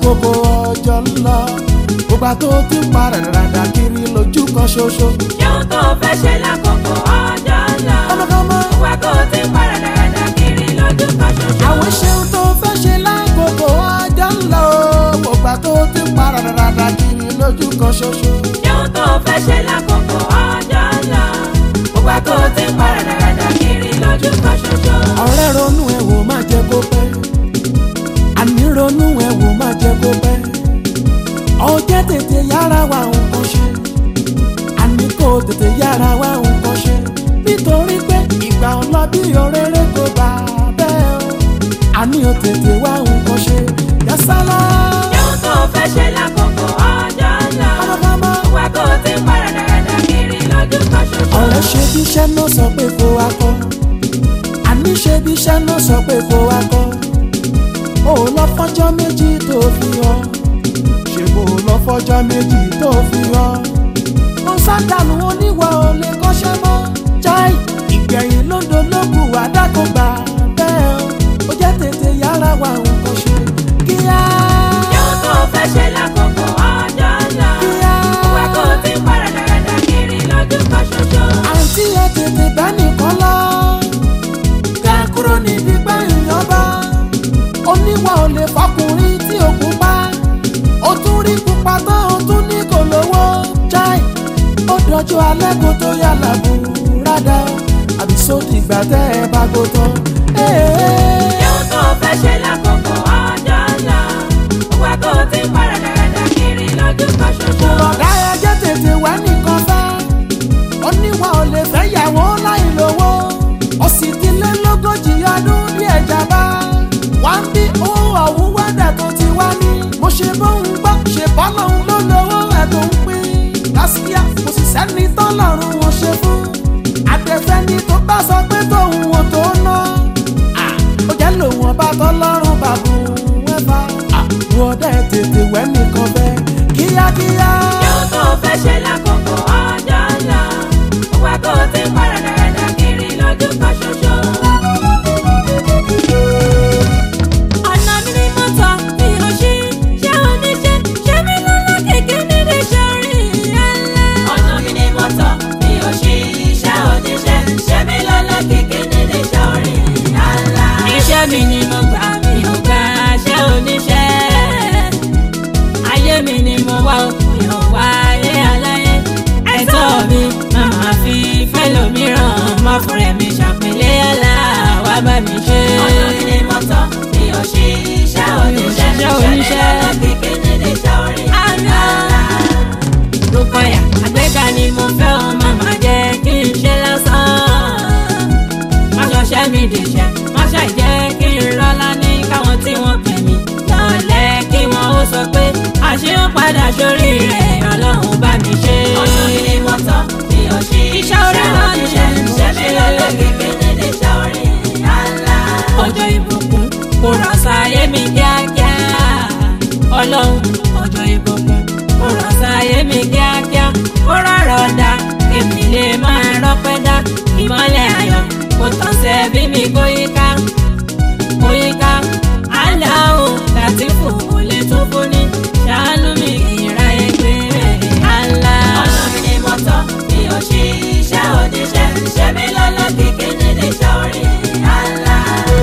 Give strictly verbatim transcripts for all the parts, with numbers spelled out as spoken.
lákòókò ọjọ́ ń lọ gbogbo tó ti ń para ràdà kiri lójú kan ṣoṣo. ṣéun tó fẹ́ ṣe lákòókò ọjọ́ ń lọ gbogbo tó ti ń para ràdà kiri lójú kan ṣoṣo. àwọn ṣéun tó fẹ́ ṣe lákòókò ọjọ́ ń lọ gbogbo tó ti ń para ràdà kiri lójú kan ṣoṣo. ṣéun tó fẹ́ ṣe lákòókò ọjọ́ ń lọ gbogbo tó ti ń para ràdà kiri lójú kan ṣoṣo. ọ̀rẹ́ ronú ẹ̀ wò má jẹ́ kó pẹ́ àní ronú ẹ̀ wò má jẹ́ kó pẹ́ ọjẹ́ tètè yára wá nǹkan ṣe àní kò tètè yára wá nǹkan ṣe nítorí pé ìgbà ọ̀la bí òréré kò bá bẹ́ẹ̀ o àní ò tètè wá nǹkan ṣe yásálà. ṣéun tó fẹ́ ṣe lákòókò ọjọ́ ń lọ gbogbo tó ti ń para ràdà kiri lójú kan ṣoṣo. ọ̀rẹ́ ṣe bí iṣẹ́ náà sọ pé kó wá kọ́ àní ṣe bí iṣẹ́ náà sọ pé kó wá kọ́ ó lọ fọ́jọ́ méjì tó fi hàn ṣe bó lọ fọ́jọ́ méjì tó fi hàn ó sádàlù oníwà ò lè kọ́ṣẹ́ mọ́ jáì ìgbẹ̀yìn lóńdó lókù àdákọ̀gbà bẹ́ẹ̀ ó jẹ́ tètè yára wá nǹkan ṣe kíá. ṣéun tó fẹ́ ṣe lákòókò ọjọ́ ń lọ gbogbo tó ti ń para ràdà kiri lójú kan ṣoṣo. àǹtí ẹ tètè bá nìkan lọ ká kúrò níbi gbẹ̀yìn ọba oníwà ò lè fọkùnrin tí ò pupa ó tún rí pupa tán ó tún ní kò lówó jáì ó dọjọ́ alẹ́ kó tó yà lábù rádà àbí sódì ìgbà tẹ́ ẹ bá gbó tán. ṣéun tó fẹ́ ṣe lákòókò ọjọ́ ń lọ gbogbo tó ti ń para ràdà kiri lójú kan ṣoṣo. ọ̀gá ẹjẹ́ tètè wá nìkan fẹ́ oníwà ò lè fẹ́ yàwó láì lówó ó sì ti lé lógójì ọdún bí ẹja bá wá ń bí ohun ọ̀hún wẹ́dẹ̀ tó ti wá ní. mo ṣe bóun gbọ́ ṣe bọ́lọ́hún ló lówó ẹ̀ tó ń pín. lásìkò kò sì sẹ́ni tọ́lọ́run wọn ṣe fún. àtẹ̀fẹ́ni tó bá sọ pé tóun ò tó ná. ó jẹ́ lòun ọba tọ́lọ́run bàbá wẹ́fà. àwọn ọ̀dà ẹ̀ tètè wẹ́ nìkan fẹ́ kíákíá. ṣéun tó fẹ́ ṣe lákòókò ọjọ́ ń lọ gbogbo tó ti ń para ràdà kiri lójú kan ṣoṣo. ọ̀nà mi ni mo tọ̀ mi ò ṣí ṣé oníṣẹ́ ṣé mi lọ́lá kékeré nílé sọ́rí ẹ̀lẹ́. ọ̀nà mi ni mo tọ̀ mi ò ṣí ṣé oníṣẹ́ ṣé mi lọ́lá kékeré nílé sọ́rí ẹ̀lẹ́. iṣẹ́ mi ni mo gbà mi ò gbà ṣé oníṣẹ́ ayé mi ni mo wá mi ò wá ayé aláyé ẹ̀tọ́ mi màmá fi fẹ́ lómìíràn mọ́ fún rẹ̀ mi ṣàpèlé ọ̀la wá bá mi ṣe. ọ̀nà mi ni mo tọ̀ mi ò ṣí iṣẹ́ oníṣẹ́ ṣẹ́ mi lọ́lá kékeré nílé sọ́rí ẹ̀lẹ́. Rúkọ̀yà àgbéga ni mo fẹ́ o màmá jẹ́ kí n ṣe lásán. má ṣọṣẹ́ mi dìṣẹ́ má ṣàìjẹ́ kí n rọ́lá ní káwọn tí wọ́n pè mí lọ́lẹ̀ kí wọ́n ó sọ pé àṣeyàn padà sórí rẹ̀ ọlọ́run bá mi ṣe. ọ̀nà mi ni mo tọ̀ mi ò ṣí iṣẹ́ oníṣẹ́ ṣẹ́ mi lọ́lá kékeré nílé sọ́rí ẹ̀lẹ́. ọjọ́ ìbùkún kò rọ̀ sáyé mi kíákíá ọlọ́run ọjọ́ ìbùkún kò rọ̀ sáyé mi kíákíá kó rọ̀rọ̀ dá èmi lè máa rọ́pẹ́ dá ìmọ́lẹ̀ ayọ̀ kò tán sẹ́ bí mi kóyíká kóyíká aláwọ̀ láti fò ó lè tún fún ní ṣàánú mi ìra ẹgbẹ́ àlá. ọ̀nà mi ni mo tọ̀ mi ò ṣí iṣẹ́ oníṣẹ́ ṣẹ́ mi lọ́lá kékeré nílé sọ́rí ẹ̀lẹ́.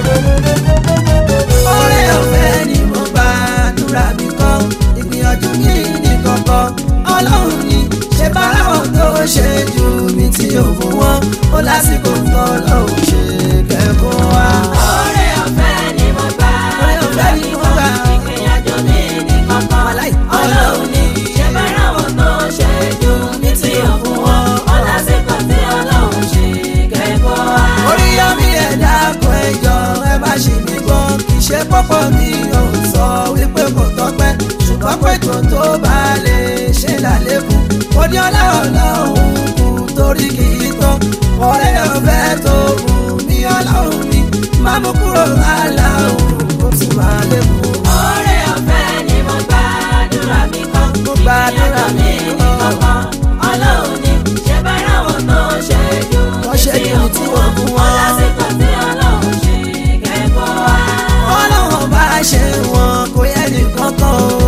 ọ̀rẹ́ ọ̀fẹ́ ni mo bá dúrà mi kọ́ ìgbìyànjú mi ní kọ̀kọ́ ọlọ́run ni ṣe báráwọ̀ tó ṣe ju mi tí ò fún wọn ó lásìkò tó lọ́hùn ṣe kẹ́kọ̀ọ́ wa. ọ̀rẹ́ ọ̀fẹ́ ni mo bá dúrà mi kọ́ ìgbìyànjú mi ní kọ̀kọ́ ọlọ́run ni ṣe báráwọ̀ tó ṣe ju mi tí ò fún wọn ó lásìkò tí ọlọ́run ṣe kẹ́kọ̀ọ́ wa. orí yọmí ẹ̀dá kan ẹjọ́ ẹ bá ṣì mí gbọ́ kì í ṣe pọ́pọ́ mi ò sọ wípé kò tọ́pẹ́ ṣùgbọ́n pẹ̀tọ́ tó bá lè ṣe lálẹ́kùn ó ní ọlá ọlọ́run kù torí kì í tán ọ̀rẹ́ ọ̀fẹ́ tó kù mí ọlọ́run mi má mú kúrò aláwọ̀ kó sì máa lékun. ọ̀rẹ́ ọ̀fẹ́ ni mo gbàdúrà mi kọ́ mo gbàdúrà mi kọ́ ọlọ́run ni ṣe báráwọ̀ tó ṣe ju tí ò fún wọn ó lásìkò tí ọlọ́run ṣe kẹ́kọ̀ọ́ wa. ọlọ́run bá ṣe wọn kò yẹ nìkan kan o.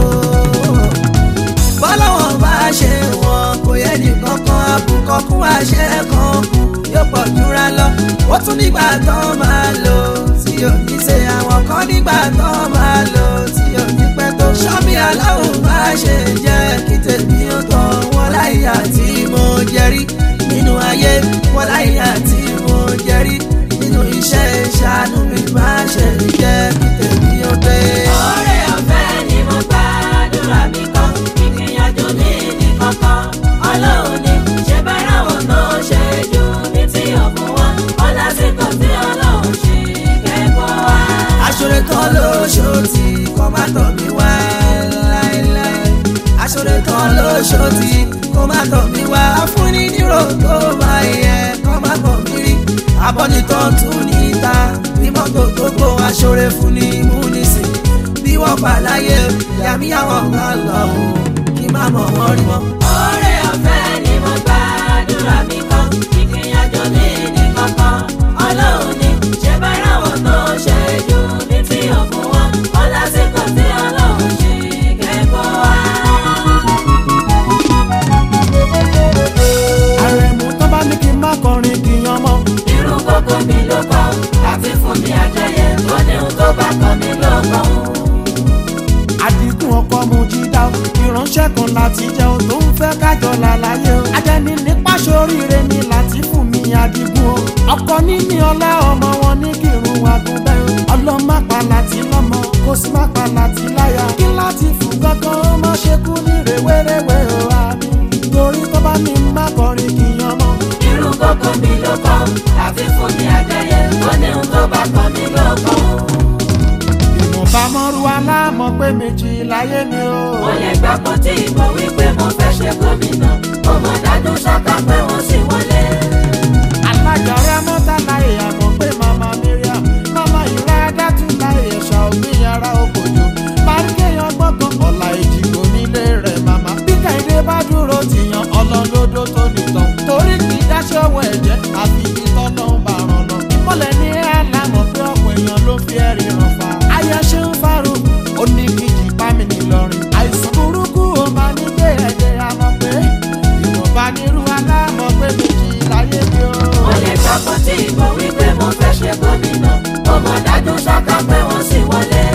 àṣẹ kan kù yóò pọ̀ jura lọ. Ó tún nígbà tán máa lò tí ò ní ṣe, àwọn kan nígbà tán máa lò tí ò ní pẹ́ tó. Ṣọ́mi aláwọ̀ máa ṣe jẹ́ kí tèmi ó tán. Wọ́n láyà tí mo jẹ́rí nínú ayé, wọ́n láyà tí mo jẹ́rí nínú iṣẹ́ ìṣàánú mi. Máa ṣe jẹ́ kí tèmi ó dé. Oore ọ̀fẹ́ ni mo gbàdúrà mi kan, ìgbìyànjú mi ní kankan. Ọlọ́run ni ṣe bára wọn tó ṣe jù mí tí ò fún wọn. Ó lásìkò tí Ọlọ́run ṣì kẹ́kọ̀ọ́ wá. Aṣọ́re tán lóṣòtì kọ́ má tọ̀ mí wá láéláé. Aṣọ́re tán lóṣòtì kọ́ má tọ̀ mí wá. Afúnni nírò tó máa yẹ kọ́ má tọ̀ mí rí. Abọ́nitán tún níta bí mọ́tò tó gbó. Aṣọ́re fún ní múnisìn bí wọ́n pa láyé. Yàmí àwọn ọ̀gá lọ kí má mọ̀ wọ́n rí wọn. Oore ọ̀fẹ́ ni mo gbàdúrà mi kan, ìgbìyànjú mi ní kankan. Ọlọ́run ni ṣe bára wọn tó ṣe jù mí tí ò fún wọn. Ó lásìkò tí Ọlọ́run ṣì kẹ́kọ̀ọ́ wá. Àrẹ̀mú tó bá ní kí n má kọrin kí yan mọ́. Irú kókó mi ló kọ́ láti fún mi àjẹyẹ. Ó ní ohun tó bá kọ́ mi ló kọ́. Àdìgún ọkọ mu jí dá o, ìránṣẹ́ kan láti jẹ́ o tó ń fẹ́ kájọ làlàyé o. Ajẹ́ni nípa ṣoríire ni láti fún mi Àdìgún o. Ọkọ níní ọlá ọmọ wọn ní kírun àgùnbẹ́ o. Ọlọ́mọ pa láti lọ́mọ kó sì má pa láti láyà. Kí láti fún gángan ó má ṣe kú ní rèwerèwe o àmì. Torí tó bá ní má kọrin kí yan mọ́. Irú kókó mi ló kọ́ láti fún mi àjẹyẹ. Ó ní ohun tó bá kọ́ mi ló kọ́. Ìmọ̀ba mọ́rú aláàmọ̀ pé méjì láyé ni o. Mo lè gbà pọ̀ tí ìbò wípé mo fẹ́ ṣe gómìnà. Mo mọ̀ dájú ṣáká pé wọ́n sì wọlé. Alájà rẹ mọ́tà láyé àmọ́ pé màmá Miriam, màmá ìrẹ́ adátún láyé ẹ̀ṣà ògbìn yàrá òkòjò. Paríkéyan gbọ́ngàn ọ̀la ìjìgbò nílé rẹ̀ màmá. Bí Kẹ́hìndé bá dúró tìyàn ọlọ́dọọdọ tó nìtàn. Torí kì í dáṣẹ́ owó ẹ̀jẹ̀ àfi ìtọ́nà ń bá ràn lọ. Ìmọ̀lẹ̀ ní àlámọ̀ pé ọ̀pọ̀ èèyàn ló fi ẹ̀rí ràn fà. Ayé ṣe ń farò, ó ní kìjì pámi nìlọrin. Àìsàn burúkú ó máa ní gbé ẹ̀jẹ̀ àmọ́ pé ìwọ̀nba nírú aláàmọ̀ pé méjì láyé ni o. Mo lè gbà pọ̀ tí ìbò wípé mo fẹ́ ṣe gómìnà. Mo mọ̀ dájú ṣáká pé wọ́n sì wọlé.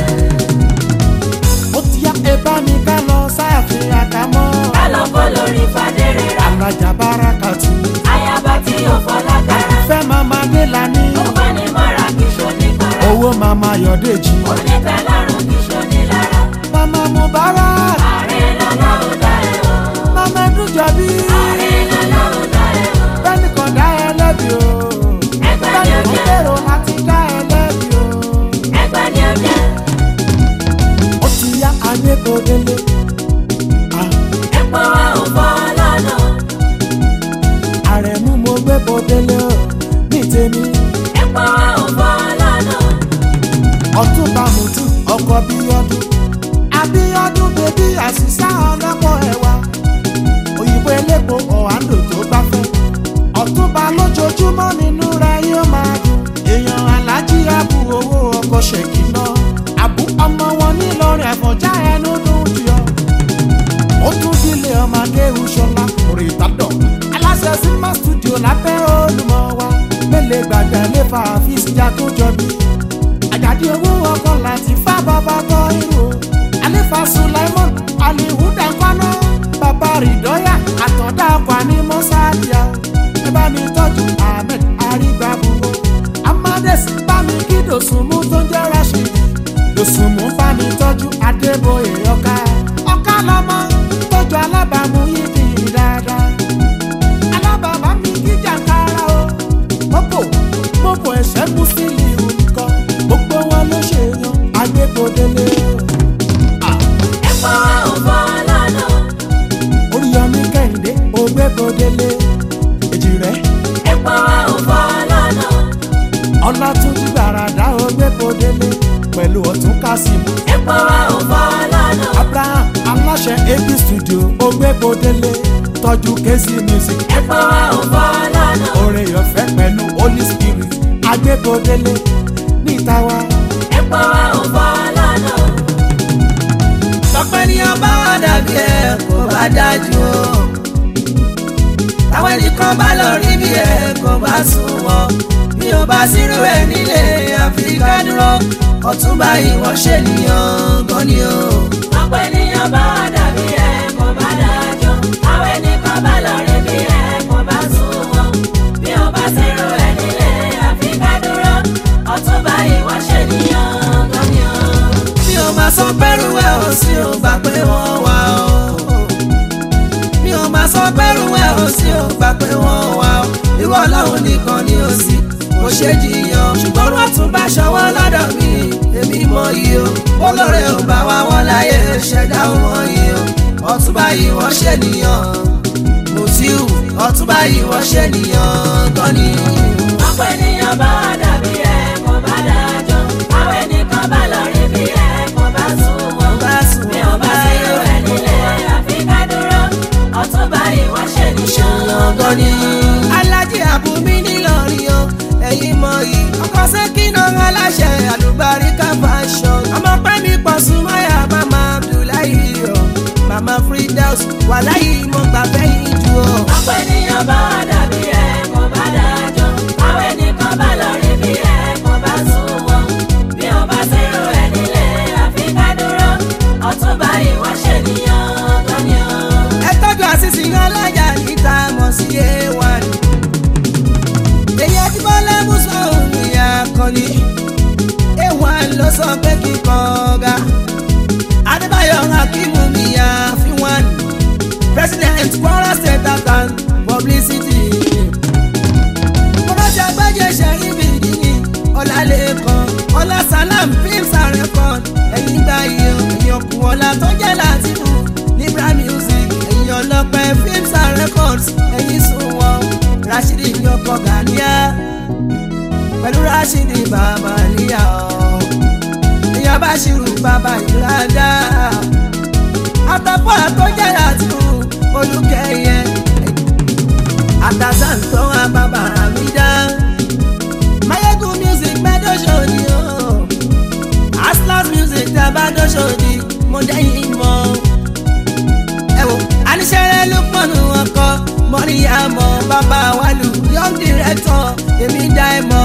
Ó ti yá ebá mi ká lọ sáàfin àkámọ́. Ká lọ kó lórí Fadérera. Alájà Bárakàtú. Ayaba tí ò fọlágbára. Fẹ́ màmá Délání. Ó bá ní mọ́ra kí ṣonígbára. Owó màmá Yọ̀déjì. Onítẹ̀lọ́rùn kí ṣonílára. Màmá Mubarak. Ààrẹ lọ́lá ò dá ẹ o. Màmá Ẹdújọbí. Ààrẹ lọ́lá ò dá ẹ o. Bẹ́ẹ̀ni kan dá ẹ lẹ́bi o. Ẹgbẹ́ ni ó Bẹ́ẹ̀ni kan jẹ́. gbèrò láti dá ẹ lẹ́bi o. Ẹgbẹ́ ni ó jẹ́. Ó ti yá ayé kò délé. Ah, Epo wa ò fọ́ lọ́nà. Àrẹ̀mú mo gbé kò délé o. Ní tèmi, Epo wa ò fọ́ lọ́nà. Ọ̀túnba Mùtú ọkọ Bíọ́dún. Abíọ́dún bèbí àṣìṣà ọlọ́pọ̀ ẹ̀wà. Òyìnbó elépo ọ̀hánlò tó bá fẹ́. Ọ̀túnba lójoojúmọ́ nínú rẹ̀ yóò máa dùn. Èèyàn Aláàjì Àbú owó ọkọ̀ ṣèkì náà. Àbú ọmọ wọn nílọrin Àfọ̀njá ẹnu dùn jù ọ́. Ó tún dílé ọmọ Adéhùn Ṣọlá orí ìtàdọ̀. Aláṣẹ Cinema Studio lábẹ́ Olúmọ wa. Mélèé gbàgbà lè fa àfíìsì Jákújọbí. Àjàdí owó ọkọ̀ láti fá bàbá kọ́ irú. Àlefa Sulaimon Alihuda Kwana. Bàbá Rìdọ́yà àtọ̀dá ọkọ̀ àní Mọ́sáàdìá. Ẹ bá mi tọ́jú Ahmed Arígbàbùwò. Amádẹ́sì bá mi kí Dòsùnmú tó ń jẹ́ Rashid. Dòsùnmú bá mi tọ́jú Adébóyè ọ̀ká. Ọ̀ká lọ́mọ tọ́jú alábàámu yìí di dáadáa. Alábàbá mi kí jàǹkárá o. Mọ́pò mọ́pò ẹ̀ṣẹ́ mú sílì nǹkan. Gbogbo wọn ló ṣe yan agbébodélé. Epo wa ò fọ́ lọ́nà. Oríyọmí Kẹ́hìndé ògbébodélé. Èjì rẹ̀ Epo wa ò fọ́ lọ́nà. Ọlátúnjí Gbàràdá ògbébodélé. Pẹ̀lú Ọ̀tún Kásímù. Epo wa ò fọ́ lọ́nà. Abraham aláṣẹ A B Studio ògbébodélé. Tọ́jú Késì Music. Epo wa ò fọ́ lọ́nà. Oore ọ̀fẹ́ pẹ̀lú Holy Spirit. Agbébodélé níta wa. Epo wa ò fọ́ lọ́nà. Tọ́pẹ́ ni ọba dàbí ẹ̀ kò bá dájú o. táwọn ẹnìkan bá lọ rí bí ẹ kò bá sùn wọn bí o bá sírú ẹ nílé Áfíríkà dúró Ọ̀túnba ìwọ ṣènìyàn gan ni o. ọ̀pọ̀ ènìyàn bá dàbí ẹ kò bá dájọ́ táwọn ẹnìkan bá lọ rí bí ẹ kò bá sùn wọn bí o bá sírú ẹ nílé Áfíríkà dúró Ọ̀túnba ìwọ ṣènìyàn gan ni o. mi ò máa sọ pẹ́rù ẹ̀ ò sí ò gbà pé wọ́n wà ó. mi ò máa sọ pẹ́rù ẹ̀ ò sí ò gbà pé wọ́n wà ó. ìwọ Ọlọ́run nìkan ni ó sì kò ṣe jiyàn ṣùgbọ́n wọ́n tún bá ṣọwọ́ lọ́dọ̀ mi èmi mọ iye o. olóore ò bá wa wọ́n láyé ṣẹ̀dá ò mọ iye o. Ọ̀túnba ìwọ ṣènìyàn Mutiu Ọ̀túnba ìwọ ṣènìyàn gan ni. ọ̀pọ̀ ènìyàn bá dàbí ẹ kò bá dájọ́ táwọn ẹnìkan bá lọ rí bí ẹ kò bá sùn wọn bí o bá sírú ẹ nílé Áfíríkà dúró Ọ̀túnba ìwọ ṣènìyàn gan ni. Alájí Àbùmí nílọrin o ẹ̀yin mọ yìí ọkọ̀ sẹ́kínà aláṣẹ àlùbáríkà fashion ọmọ pẹ́mi pọ̀ súnmọ́yà mama Abdullahi o mama Fridaus wàláyé mo gbà fẹ́yìn jù o. ọ̀pọ̀ ènìyàn bá dàbí ẹ kò bá dájọ́ táwọn ẹnìkan bá lọ rí bí ẹ kò bá sùn wọn bí o bá sírú ẹ nílé Áfíríkà dúró Ọ̀túnba ìwọ ṣènìyàn gan ni o. ẹ tọ́jú àṣìṣe alájà níta mọ̀ sí a one. èyí ẹtí bọ́lá mùsùlùmí ìyá akọni a one ló sọ pé kíkan ọ̀gá Adébáyọ̀ Hakeemu ìyá fi one president Kwara State account publicity. Mọ́lájà gbẹ́jẹ̀ ṣẹ́yìn bìdì ní Ọlálékan Ọlá Salam films and record ẹ̀yìn gbà yìí o ẹ̀yìn ọkùn ọ̀la tó jẹ́ Látìfù Libra music ẹ̀yìn ọlọ́pẹ́ films and records ẹ̀yìn sunwọ̀n Rashidi yọkọ̀ Gàníà pẹ̀lú Rashidi bàbá níyà ọ̀ èèyàn bá ṣirù bàbá ìlàdá àtàkùn àtọ́jẹ́ Látìfù Olúkẹ́yẹ àtàzán tó wà bàbá mi dá Mayegun music mẹ́dọ̀ṣọ́ ni o Aslas music tábàdọ́ṣọ́ ni mo dẹ́yìn mọ́ ẹ wò aníṣẹ́rẹ́ ló pọ̀nù ọkọ̀ mọ́ríyàmọ́ bàbá wàlú young director èmi dá ẹ mọ́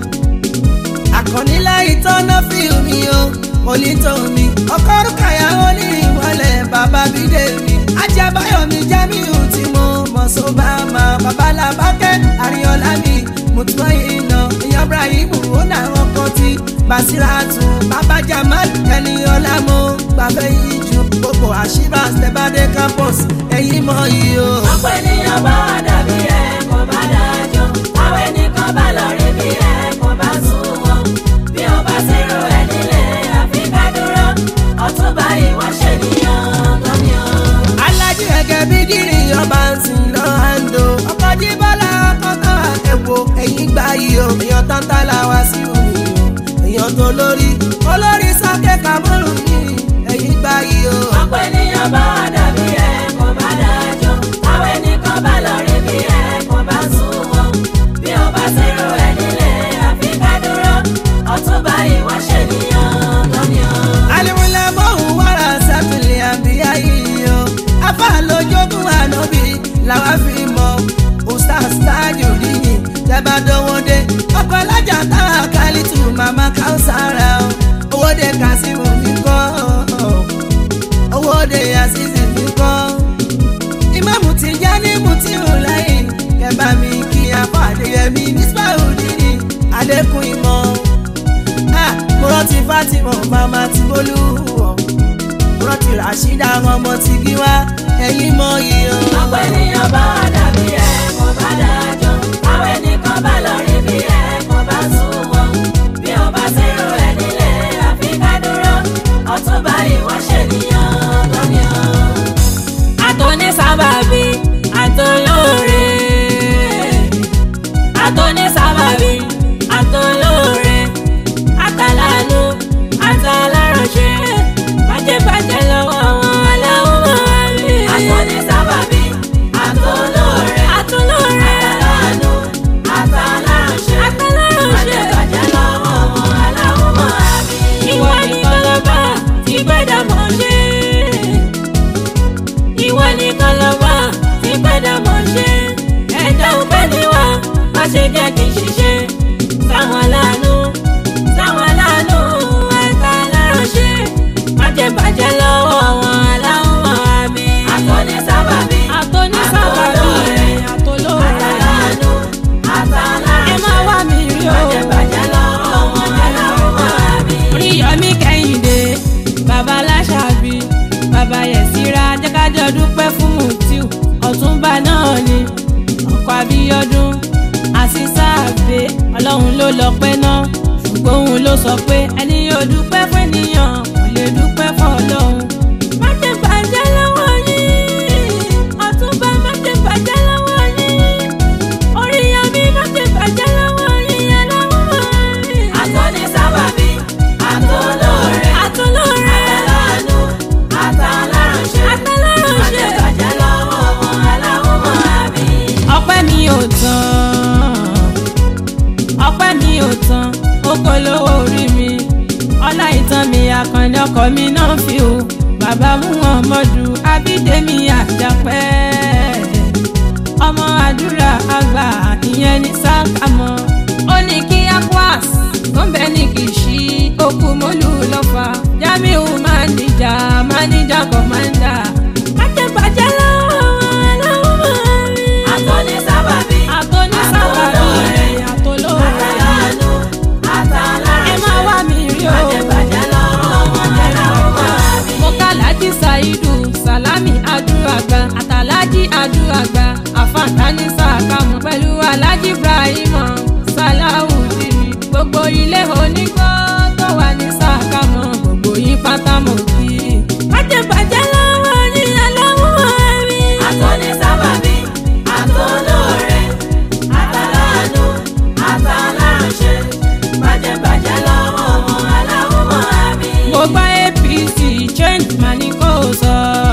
àkànnílá ìtọ́nà fíìmù o olítọ́ mi ọkọ̀ rúkàyà ó ní ìmọ̀lẹ̀ bàbá bídèmí Ajábáyọ̀mí Jamiu tí mo mọ̀ sóbàmà babalábákẹ́ Àríọ̀lá mi Mùtúmọ̀yìnà ìyá Ibrahim ó náà kan tí Basiratu bàbá Jamal Ẹniọlá mo gbàgbé yìí ju gbogbo àṣìbà stebade campus ẹ̀yìn mọ̀ yìí o. ọ̀pọ̀ ènìyàn bá dàbí ẹ kò bá dájọ́ táwọn ẹnìkan bá lọ rí bí ẹ kò bá sùn wọn bí o bá sírú ẹ nílé Áfíríkà dúró Ọ̀túnba ìwọ ṣènìyàn gan ni o. Alájí ẹ̀gẹ́ bí dìrì ọba ń sìn lọ àǹdó ọkọ̀ jíbọ́lá kọ́kọ́ àtẹ̀wò ẹ̀yìn gbà yìí o èèyàn tántà làwá sí omi o èèyàn tó lórí olórí sákẹ́ kàmọ́rù ní ẹ̀yìn gbà yìí o. ọ̀pọ̀ ènìyàn bá dàbí ẹ kò bá dájọ́ táwọn ẹnìkan bá lọ rí bí ẹ kò bá sùn wọn bí o bá sírú ẹ nílé Áfíríkà dúró Ọ̀túnba ìwọ ṣènìyàn gan ni o. Alimula mọ̀hún wàrà sẹ́fìlì àbíyá yìí o afá lójógún ànábì làwa fi mọ̀ ustaz Tajudeen tẹ́bà dánwọ́dé ọkọ̀ alájà táwa kálítù màmá Káúsárà o owó de Kásímù mi kọ́ owó de Azizi mi kọ́ ìmáàmù Tìjání Mutiu láyé kẹbà mi kí afọ Adéyẹmí Misbahudeen Adékun ìmọ̀ mo rántí Fatima mama ti Bólú mo rántí Rashida ọmọ ti Gíwá ẹ̀yìn mọ̀ yìí o. ọ̀pọ̀ ènìyàn bá dàbí ẹ kò bá dájọ́ táwọn ẹnìkan bá lọ rí bí ẹ kò bá sùn wọn bí o bá sírú ẹ nílé Áfíríkà dúró Ọ̀túnba ìwọ ṣènìyàn gan ni o. àtọ́ní sábàbí àtọ́lóore àtọ́ní sábàbí àtọ́lóore àtàlánú àtàláránṣẹ́ bàjẹ́bàjẹ́ lọ́wọ́ wọn aláwọ̀ máa rí. àtọ́ní sábàbí àtọ́lóore àtọ́lóore àtàlánú àtàláránṣẹ́ àtàláránṣẹ́ bàjẹ́bàjẹ́ lọ́wọ́ wọn aláwọ̀ máa rí. ìwọ nìkan lọ́ba tí gbẹ́dà mọ̀ ṣe. ìwọ nìkan lọ́ba tí gbẹ́dà mọ̀ ṣe. ṣe jẹ́ kí n ṣiṣẹ́ sáwọn aláàánú sáwọn aláàánú ẹ̀ka aláránṣẹ́ má jẹ́ bàjẹ́ lọ́wọ́ wọn aláwọ̀ àmì. àtọ́ni sábàbí àtọ́ní sábàbí àtọ́lóore àtàlánú àtàláránṣẹ́ ẹ má wá mi rí o. má jẹ́ bàjẹ́ lọ́wọ́ wọn aláwọ̀ àmì. Oríyọmí Kẹ́hìndé bàbá Aláṣàbí bàbá Yẹ̀sírà jẹ́kájọ́ dúpẹ́ fún Mutiu Ọ̀túnba náà ni ọkọ̀ Abíọ́dún àṣìṣàbẹ̀ Ọlọ́run ló lọ́pẹ́ náà ṣùgbọ́n òun ló sọ pé ẹni yóò dúpẹ́ fún ènìyàn kò lè dúpẹ́ fún Ọlọ́run. Má jẹ́ bàjẹ́ lọ́wọ́ yín Ọ̀túnba, má jẹ́ bàjẹ́ lọ́wọ́ yín Oríyọmí, má jẹ́ bàjẹ́ lọ́wọ́ yín aláwọ̀ yín. àtọ́ni sábàbí àtọ́lóore àtọ́lóore àtàlánú àtàláránṣẹ́ má jẹ́ bàjẹ́ lọ́wọ́ wọn aláwọ̀ àmì. ọpẹ́ mi ò tán ọpẹ́ mi ò tán ó polówó orí mi ọlá ìtàn mi àkànní ọkọ mi náà fi o bàbá Muhammadu Abídèmí Àjàpẹ́ ọmọ àdúrà àgbà ìyẹn ní Sàkámọ́ ó ní kí Akwas tó ń bẹ ní Kìṣí okú mólú lọ́fà Jamiu máníjà máníjà kọ̀mándà má jẹ́ bàjẹ́ lọ́wọ́ aláwọ̀ rí. àtọ́ni sábàbí àtọ́ní sábàbí àtọ́lóore àtàlánú ẹ àtàláránṣẹ́ má wá mi rí o. má jẹ́ bàjẹ́ lọ́wọ́ wọn aláwọ̀ àmì. mo ká Alhaji Saidu Salami Adúàgbà àtàlájì Adúàgbà àfàǹtání Sàkámọ́ pẹ̀lú Alhaji Ibrahim Salawudeen gbogbo ilé onígbọ́ tó wà ní Sàkámọ́ gbogbo yín pátá mọ̀ kí. má jẹ́ bàjẹ́ lọ́wọ́ yín aláwọ̀ rí. àtọ́ni sábàbí àtọ́lóore àtàlánú àtàláránṣẹ́ má jẹ́ bàjẹ́ lọ́wọ́ wọn aláwọ̀ àmì. mo gbá A P C change mà ní kò sọ.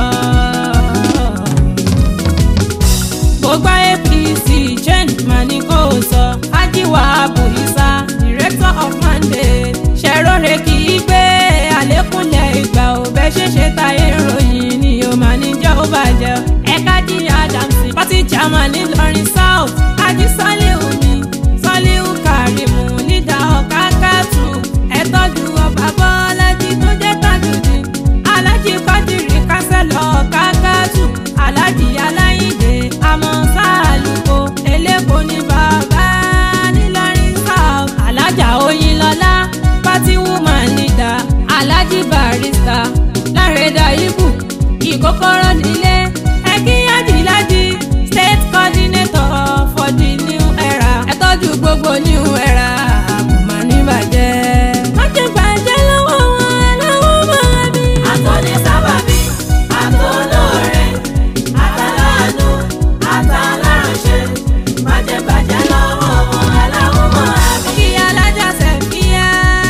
mo gbá A P C change mà ní kò sọ. Ajiwa Abu Isa director of mandate ṣẹ̀rọ̀rẹ̀ kì í gbé àlékúnlẹ̀ ìgbà ò bẹ́ ṣe ṣe táyé ìròyìn ni ó máa ní jẹ́ ó bàjẹ́. ẹ̀ka jí Adams party chairman nílọrin south Ají Saliu mi Saliu Karimu leader Ọ̀kákàtù ẹ tọ́jú ọba Bọ́lájí tó jẹ́ Tajudeen Alhaji Kọ́dìrì kásẹ̀lọ̀ Ọ̀kákàtù Alhaji Aláyídé àmọ́ sáàlùkò elépo ní bàbá nílọrin south Alhaja Oyinlọ́lá party woman leader Alhaji Barrister Lárẹ̀dà Ibu ìkókóró nílé ẹkí Ajílájí state coordinator for the new era ẹ tọ́jú gbogbo new era kò má ní bàjẹ́. má jẹ́ bàjẹ́ lọ́wọ́ wọn aláwọ̀ máa bí. àtọ́ni sábàbí àtọ́lóore àtàlánú àtàláránṣẹ́ má jẹ́ bàjẹ́ lọ́wọ́ wọn aláwọ̀ àmì. kí alájà Sẹ̀fíà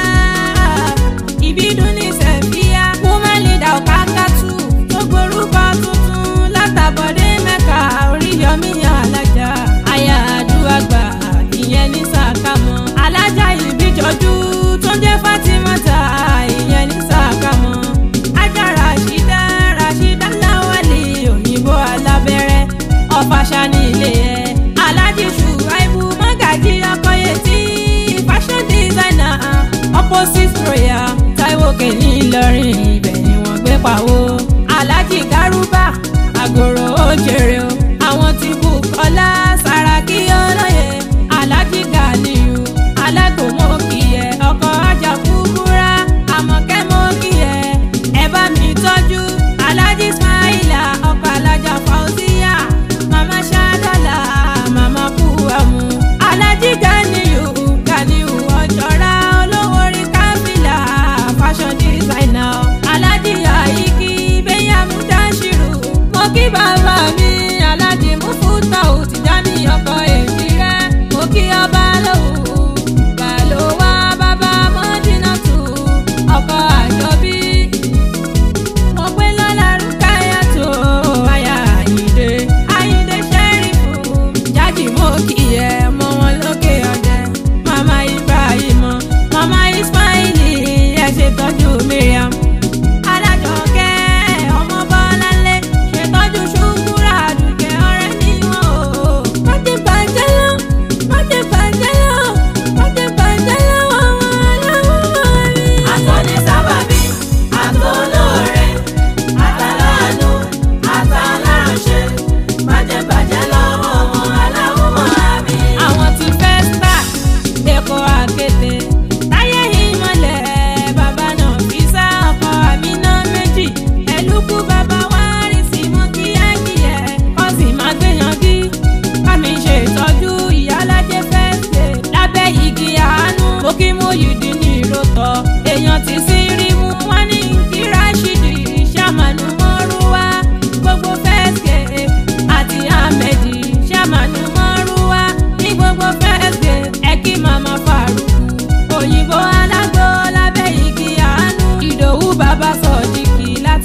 ìbídùn ní Sẹ̀fíà woman leader Ọ̀kákàtù tó gborúkọ tuntun látàbọ̀dé Mẹ́kà Oríyọmí alájà aya Adúàgbà ìyẹn ní Sàkámọ́ alájà ìbíjọjú tó ń jẹ́ Fátímọ́tà ìyẹn ní Sàkámọ́ ajá Ràṣídà Ràṣídà Láwálì òyìnbó alábẹ́rẹ́ ọ̀fàṣà ní ilé ẹ̀ Alhaji Ṣùáìbù Mọ́gàjí Ọkọ̀yẹtì fashion designer opposite royal Táíwò Kẹ́ni Ìlọrin ibẹ̀ ni wọ́n gbé pawó Alhaji Garuba Àgòrò òjèrè o àwọn tí Bùkọ́lá Sàràkí olóye Alhaji Ganiyu alágbòmọ́kìyẹ ọkọ̀ ajá kúkúrá Àmọ̀kẹ́ mọ́kìyẹ ẹ bá mi tọ́jú Alhaji Ismaila ọkọ̀ alájà Fauziya mama Ṣadala mama Kuamu Alhaji Ganiyu Ganiyu ọjọ́ra olówó orí káfílà fashion designer Alhaji Aiki Bẹ́yàmú Dashiru mo kí bàbá mi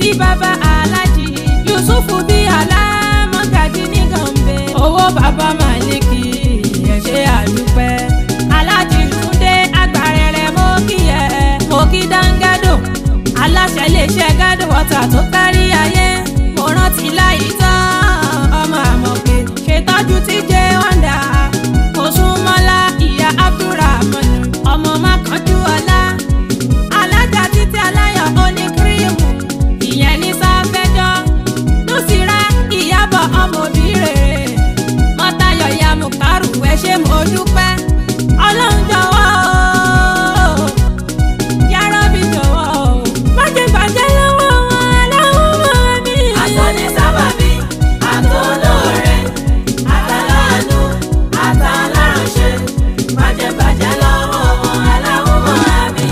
bàbá alájì yusufu bí alámọ̀gájí ní gànbẹ. owó bàbá màlíkì ẹ ṣé àdúpẹ́. alájì túndé agbárẹrẹ mo kí ẹ mo kí dáńgádò aláṣẹ iléeṣẹ́ gádò wọ́tà tó kárí ayé. mo rántí láyé tán ọmọ àmọ̀pé ṣètọ́jú tí jẹ́ wọ́ndà. mo sún mọ́lá ìyá abdulrahman ọmọ mákànjú ọlá. alájà títí aláyọ̀ oní kírímù ìyẹn ní sáfẹ́jọ́. lùsìrá ìyàbọ̀ ọmọ òbí rere. mọ́tayọ̀ ìyá mùkárù ẹ ṣé mo dúpẹ́. ọlọ́run jọ̀wọ́ o yàrá bí jọ̀wọ́ o má jẹ́ bàjẹ́ lọ́wọ́ wọn aláwọ̀ mi. àtọ́ni sábàbí àtọ́lóore àtàlánú àtàláránṣẹ́ má jẹ́ bàjẹ́ lọ́wọ́ wọn aláwọ̀ mi.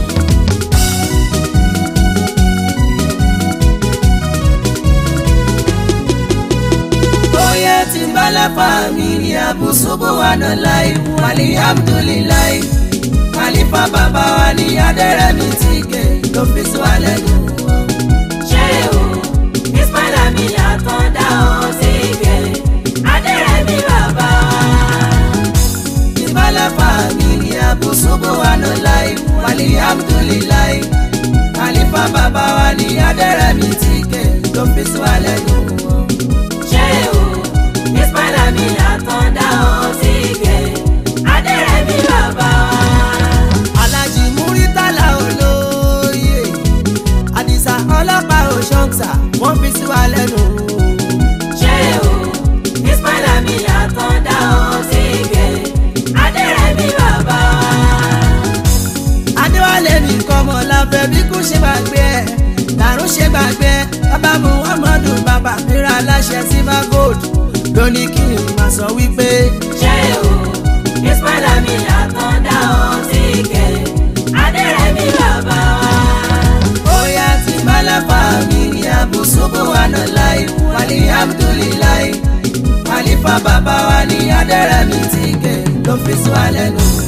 Oye tí ń bálẹ̀ fàmílì àbùsùbù wa náà láì alhamdulilayi. Khalifa bàbá wa ní Adérẹ̀mí tí ké ló fi sí wa lẹ́nu. ṣé o ismaila mi àtọ́ndá o sí ike Adérẹ̀mí bàbá wa. Ìbálẹ̀ fàmílì àbùsùbù wa náà láì alhamdulilayi. Khalifa bàbá wa ní Adérẹ̀mí tí ké ló fi sí wa lẹ́nu. ṣé o ismaila mi àtọ́ndá o sí ike Adérẹ̀mí bàbá wa. Alájì Múrítàlá olóyè Àdìsá ọlọ́pàá òṣọ́ǹsà wọ́n fi sí wa lẹ́nu. ṣé o ismaila mi àtọ́ndá o sí ike Adérẹ̀mí bàbá wa. Adéwálé nìkan mọ̀ láfẹ́ bí kò ṣe gbàgbé ẹ̀ làrún ṣe gbàgbé ẹ̀ bàbá Muhammadu bàbá mìíràn aláṣẹ silver gold lóní kí n máa sọ wípé. ṣé o ismaila mi àtọ́ndá o sí ike Adérẹ̀mí bàbá wa. Oya tí bálẹ̀ fàmílì àbùsùbù wa náà láì alhamdulilayi. Khalifa bàbá wa ní Adérẹ̀mí tí ké ló fi sí wa lẹ́nu.